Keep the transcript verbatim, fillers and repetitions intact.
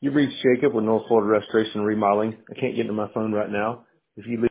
You've reached Jacob with North Florida Restoration and Remodeling. I can't get into my phone right now. If you leave